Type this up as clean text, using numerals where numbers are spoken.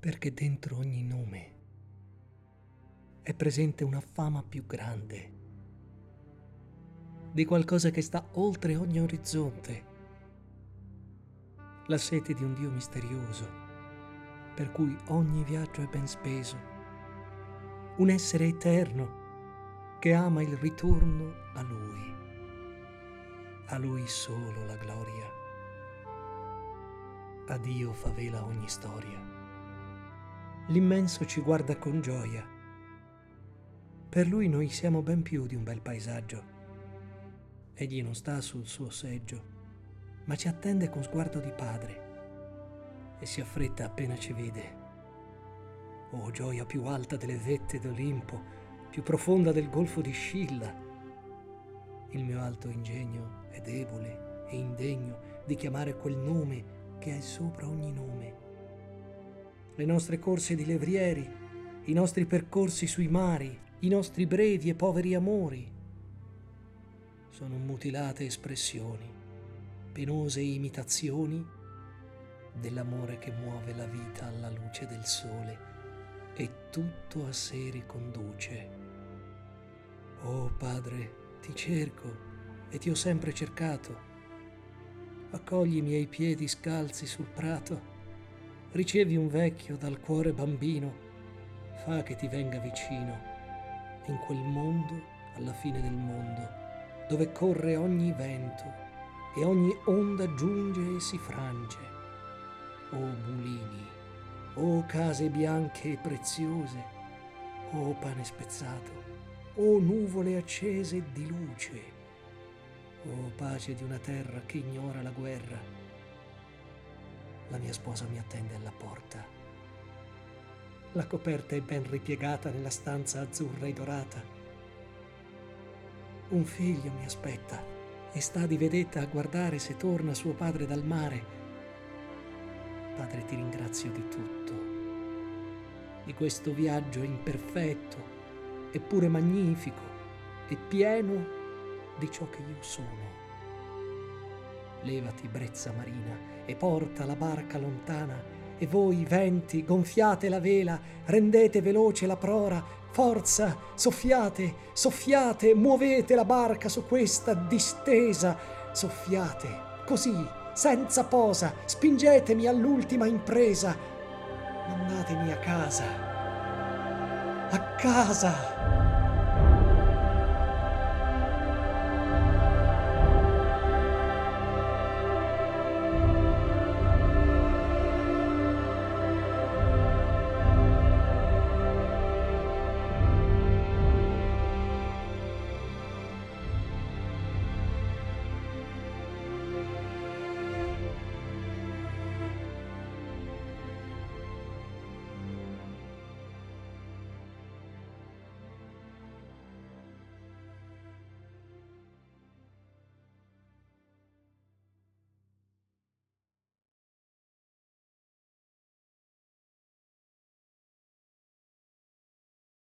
perché dentro ogni nome è presente una fama più grande, di qualcosa che sta oltre ogni orizzonte, la sete di un Dio misterioso, per cui ogni viaggio è ben speso, un essere eterno che ama il ritorno a Lui solo la gloria, a Dio fa vela ogni storia. L'immenso ci guarda con gioia. Per Lui noi siamo ben più di un bel paesaggio. Egli non sta sul suo seggio, ma ci attende con sguardo di padre e si affretta appena ci vede. Oh, gioia più alta delle vette d'Olimpo, più profonda del golfo di Scilla. Il mio alto ingegno è debole e indegno di chiamare quel nome che è sopra ogni nome. Le nostre corse di levrieri, i nostri percorsi sui mari, i nostri brevi e poveri amori sono mutilate espressioni, penose imitazioni dell'amore che muove la vita alla luce del sole e tutto a sé riconduce. Oh Padre, ti cerco e ti ho sempre cercato. Accogli i miei piedi scalzi sul prato, ricevi un vecchio dal cuore bambino, fa che ti venga vicino in quel mondo alla fine del mondo, dove corre ogni vento e ogni onda giunge e si frange. O mulini, o case bianche e preziose, o pane spezzato, o nuvole accese di luce, o pace di una terra che ignora la guerra. La mia sposa mi attende alla porta. La coperta è ben ripiegata nella stanza azzurra e dorata. Un figlio mi aspetta e sta di vedetta a guardare se torna suo padre dal mare. Padre, ti ringrazio di tutto, di questo viaggio imperfetto, eppure magnifico e pieno di ciò che io sono. Levati, brezza marina, e porta la barca lontana, e voi, venti, gonfiate la vela, rendete veloce la prora, forza, soffiate, soffiate, muovete la barca su questa distesa, soffiate, così, senza posa, spingetemi all'ultima impresa, mandatemi a casa, a casa.